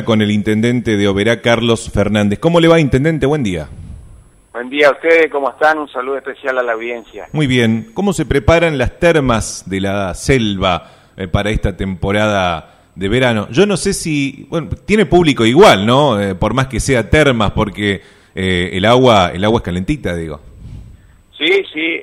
con el intendente de Oberá, Carlos Fernández. ¿Cómo le va, intendente? Buen día. Buen día a ustedes, ¿cómo están? Un saludo especial a la audiencia. Muy bien. ¿Cómo se preparan las termas de la selva para esta temporada de verano? Yo no sé si... Bueno, tiene público igual, ¿no? Por más que sea termas, porque el agua es calentita, digo. Sí,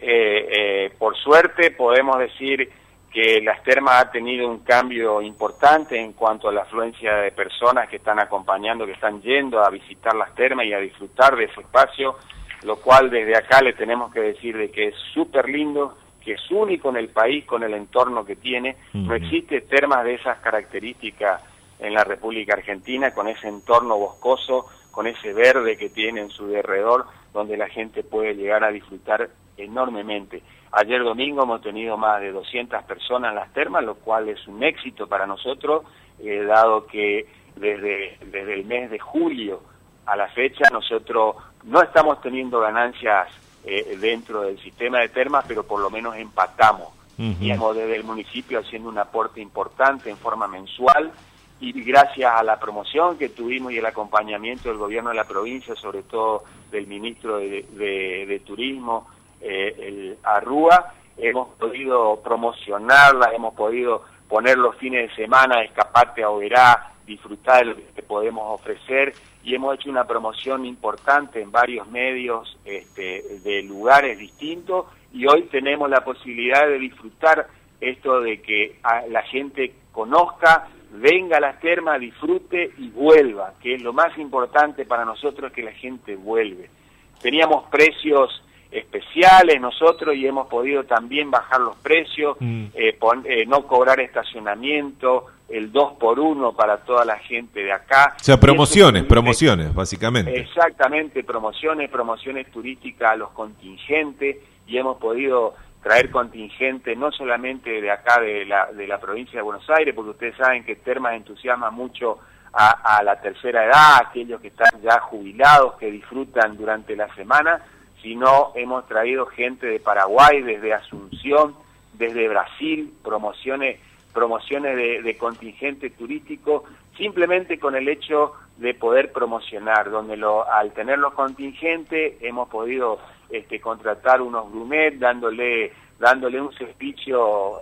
por suerte podemos decir que las termas ha tenido un cambio importante en cuanto a la afluencia de personas que están acompañando, que están yendo a visitar las termas y a disfrutar de ese espacio, lo cual desde acá le tenemos que decir de que es súper lindo, que es único en el país con el entorno que tiene. No existe termas de esas características en la República Argentina, con ese entorno boscoso, con ese verde que tiene en su derredor, donde la gente puede llegar a disfrutar enormemente. Ayer domingo hemos tenido más de 200 personas en las termas, lo cual es un éxito para nosotros, dado que desde el mes de julio a la fecha nosotros no estamos teniendo ganancias dentro del sistema de termas, pero por lo menos empatamos. Y hemos desde el municipio haciendo un aporte importante en forma mensual, y gracias a la promoción que tuvimos y el acompañamiento del gobierno de la provincia, sobre todo del ministro de Turismo, el Arrúa, hemos podido promocionarla, hemos podido poner los fines de semana, escaparte a Oberá, disfrutar de lo que podemos ofrecer, y hemos hecho una promoción importante en varios medios de lugares distintos, y hoy tenemos la posibilidad de disfrutar esto de que la gente conozca, venga a las termas, disfrute y vuelva, que es lo más importante para nosotros, que la gente vuelve. Teníamos precios especiales nosotros y hemos podido también bajar los precios, no cobrar estacionamiento, el 2x1 para toda la gente de acá. O sea, promociones, básicamente. Exactamente, promociones turísticas a los contingentes, y hemos podido traer contingente no solamente de acá de la provincia de Buenos Aires, porque ustedes saben que Termas entusiasma mucho a la tercera edad, aquellos que están ya jubilados, que disfrutan durante la semana, sino hemos traído gente de Paraguay, desde Asunción, desde Brasil, promociones de contingente turístico, simplemente con el hecho de poder promocionar, donde al tener los contingentes hemos podido contratar unos gourmet, dándole un servicio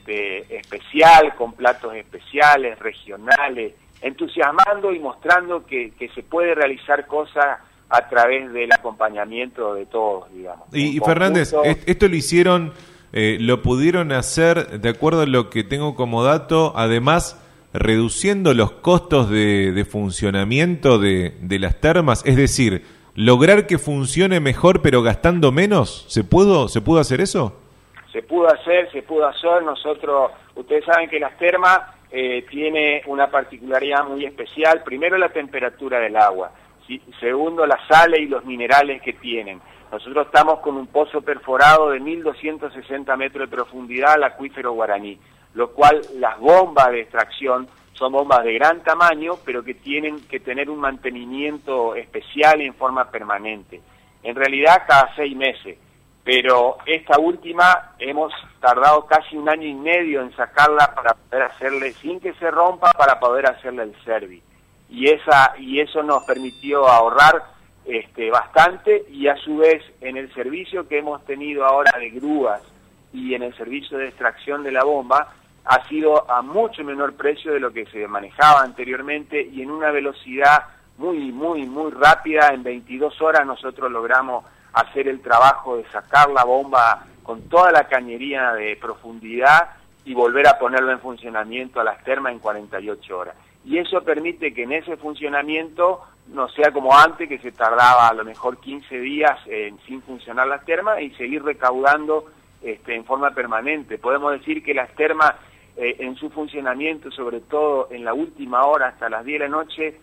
especial, con platos especiales, regionales, entusiasmando y mostrando que se puede realizar cosas a través del acompañamiento de todos, digamos. Y Fernández, esto lo hicieron, lo pudieron hacer, de acuerdo a lo que tengo como dato, además reduciendo los costos de funcionamiento de las termas, es decir, lograr que funcione mejor pero gastando menos. ¿Se pudo hacer eso? Se pudo hacer. Nosotros, ustedes saben que las termas tiene una particularidad muy especial. Primero, la temperatura del agua. Segundo, las sales y los minerales que tienen. Nosotros estamos con un pozo perforado de 1.260 metros de profundidad al acuífero Guaraní, lo cual las bombas de extracción son bombas de gran tamaño, pero que tienen que tener un mantenimiento especial y en forma permanente. En realidad, cada 6 meses. Pero esta última hemos tardado casi 1 año y medio en sacarla para poder hacerle, sin que se rompa, para poder hacerle el service. Y eso nos permitió ahorrar bastante, y a su vez en el servicio que hemos tenido ahora de grúas y en el servicio de extracción de la bomba ha sido a mucho menor precio de lo que se manejaba anteriormente, y en una velocidad muy rápida. En 22 horas nosotros logramos hacer el trabajo de sacar la bomba con toda la cañería de profundidad y volver a ponerlo en funcionamiento a las termas en 48 horas. Y eso permite que en ese funcionamiento no sea como antes, que se tardaba a lo mejor 15 días sin funcionar las termas, y seguir recaudando en forma permanente. Podemos decir que las termas en su funcionamiento, sobre todo en la última hora hasta las 10 de la noche,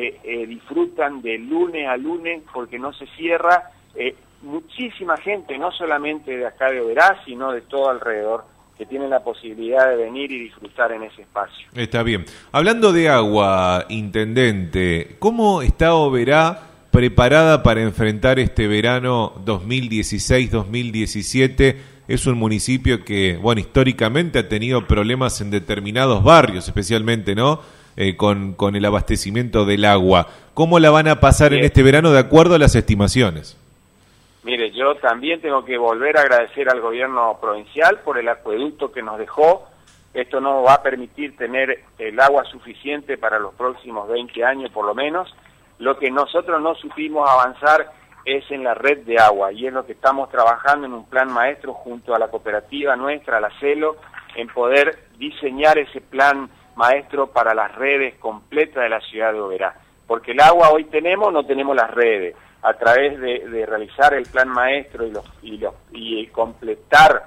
disfrutan de lunes a lunes, porque no se cierra. Muchísima gente, no solamente de acá de Oberá, sino de todo alrededor, que tienen la posibilidad de venir y disfrutar en ese espacio. Está bien. Hablando de agua, intendente, ¿cómo está Oberá preparada para enfrentar este verano 2016-2017? Es un municipio que, bueno, históricamente ha tenido problemas en determinados barrios, especialmente, ¿no? con el abastecimiento del agua. ¿Cómo la van a pasar en este verano de acuerdo a las estimaciones? Mire, yo también tengo que volver a agradecer al gobierno provincial por el acueducto que nos dejó. Esto nos va a permitir tener el agua suficiente para los próximos 20 años por lo menos. Lo que nosotros no supimos avanzar es en la red de agua, y es lo que estamos trabajando en un plan maestro junto a la cooperativa nuestra, la CELO, en poder diseñar ese plan maestro para las redes completas de la ciudad de Oberá. Porque el agua hoy tenemos, no tenemos las redes. A través de realizar el plan maestro y completar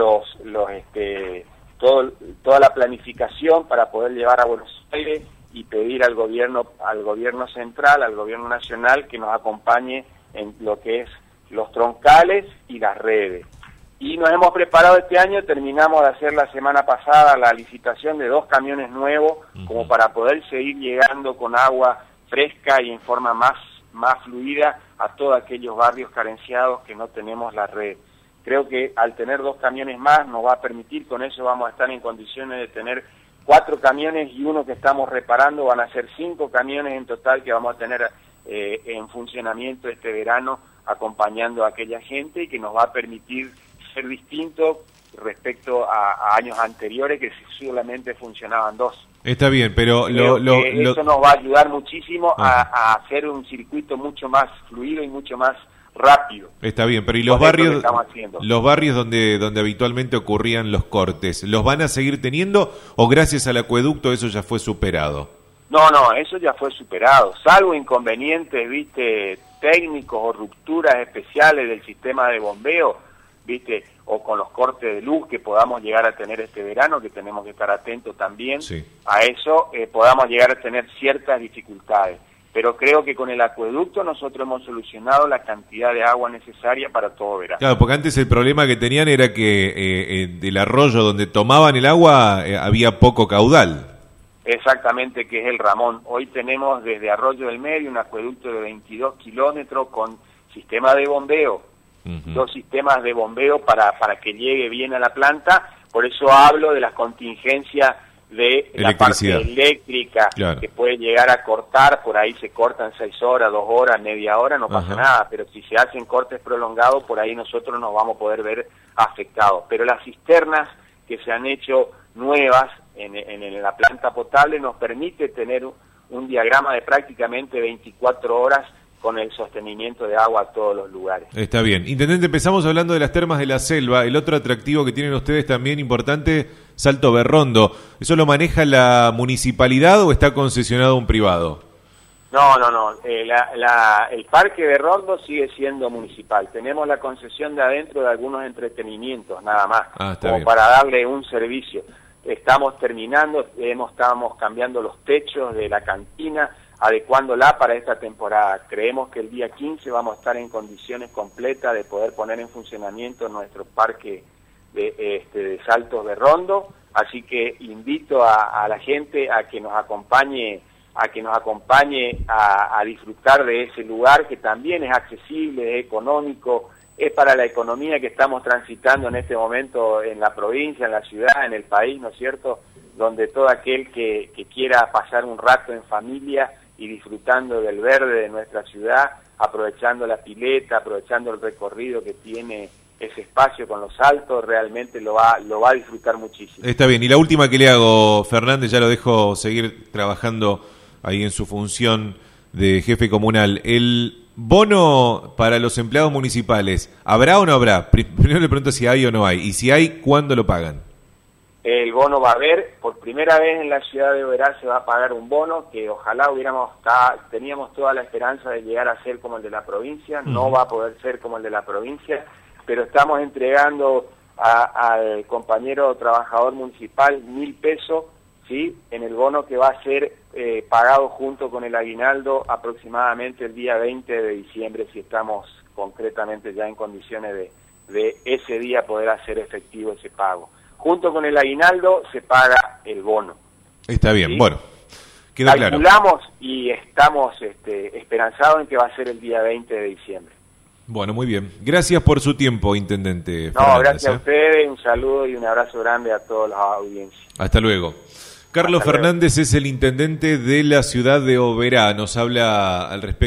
toda la planificación para poder llevar a Buenos Aires y pedir al gobierno central, al gobierno nacional, que nos acompañe en lo que es los troncales y las redes. Y nos hemos preparado este año, terminamos de hacer la semana pasada la licitación de 2 camiones nuevos, como para poder seguir llegando con agua fresca y en forma más fluida a todos aquellos barrios carenciados que no tenemos la red. Creo que al tener 2 camiones más nos va a permitir, con eso vamos a estar en condiciones de tener 4 camiones y uno que estamos reparando, van a ser 5 camiones en total que vamos a tener en funcionamiento este verano, acompañando a aquella gente, y que nos va a permitir ser distinto respecto a años anteriores que solamente funcionaban 2. Está bien, pero eso nos va a ayudar muchísimo a hacer un circuito mucho más fluido y mucho más rápido. Está bien, pero ¿y los barrios donde habitualmente ocurrían los cortes, los van a seguir teniendo o gracias al acueducto eso ya fue superado? No, eso ya fue superado, salvo inconvenientes, técnicos o rupturas especiales del sistema de bombeo, o con los cortes de luz que podamos llegar a tener este verano, que tenemos que estar atentos también a eso, podamos llegar a tener ciertas dificultades. Pero creo que con el acueducto nosotros hemos solucionado la cantidad de agua necesaria para todo verano. Claro, porque antes el problema que tenían era que del arroyo donde tomaban el agua había poco caudal. Exactamente, que es el Ramón. Hoy tenemos desde Arroyo del Medio un acueducto de 22 kilómetros con sistema de bombeo. 2 sistemas de bombeo para que llegue bien a la planta. Por eso hablo de las contingencias de la parte eléctrica, claro, que puede llegar a cortar, por ahí se cortan 6 horas, 2 horas, media hora, no pasa nada, pero si se hacen cortes prolongados, por ahí nosotros nos vamos a poder ver afectados. Pero las cisternas que se han hecho nuevas en la planta potable nos permite tener un diagrama de prácticamente 24 horas con el sostenimiento de agua a todos los lugares. Está bien. Intendente, empezamos hablando de las termas de la selva. El otro atractivo que tienen ustedes también importante, Salto Berrondo. ¿Eso lo maneja la municipalidad o está concesionado a un privado? No. El Parque Berrondo sigue siendo municipal. Tenemos la concesión de adentro de algunos entretenimientos, nada más, como para darle un servicio. Estamos terminando, estamos cambiando los techos de la cantina, adecuándola para esta temporada. Creemos que el día 15 vamos a estar en condiciones completas de poder poner en funcionamiento nuestro parque de Saltos Berrondo, así que invito a la gente a que nos acompañe a disfrutar de ese lugar, que también es accesible, es económico, es para la economía que estamos transitando en este momento en la provincia, en la ciudad, en el país, ¿no es cierto?, donde todo aquel que quiera pasar un rato en familia y disfrutando del verde de nuestra ciudad, aprovechando la pileta, aprovechando el recorrido que tiene ese espacio con los saltos, realmente lo va a disfrutar muchísimo. Está bien, y la última que le hago, Fernández, ya lo dejo seguir trabajando ahí en su función de jefe comunal. El bono para los empleados municipales, ¿habrá o no habrá? Primero le pregunto si hay o no hay, y si hay, ¿cuándo lo pagan? El bono va a haber, por primera vez en la ciudad de Oberá se va a pagar un bono que ojalá teníamos toda la esperanza de llegar a ser como el de la provincia, no va a poder ser como el de la provincia, pero estamos entregando al compañero trabajador municipal 1.000 pesos, ¿sí?, en el bono que va a ser pagado junto con el aguinaldo aproximadamente el día 20 de diciembre, si estamos concretamente ya en condiciones de ese día poder hacer efectivo ese pago. Junto con el aguinaldo se paga el bono. Está bien, ¿sí? Bueno, queda claro. Calculamos y estamos esperanzados en que va a ser el día 20 de diciembre. Bueno, muy bien. Gracias por su tiempo, Intendente Fernández. Gracias a ustedes, un saludo y un abrazo grande a toda la audiencia. Hasta luego. Carlos Fernández es el intendente de la ciudad de Oberá, nos habla al respecto.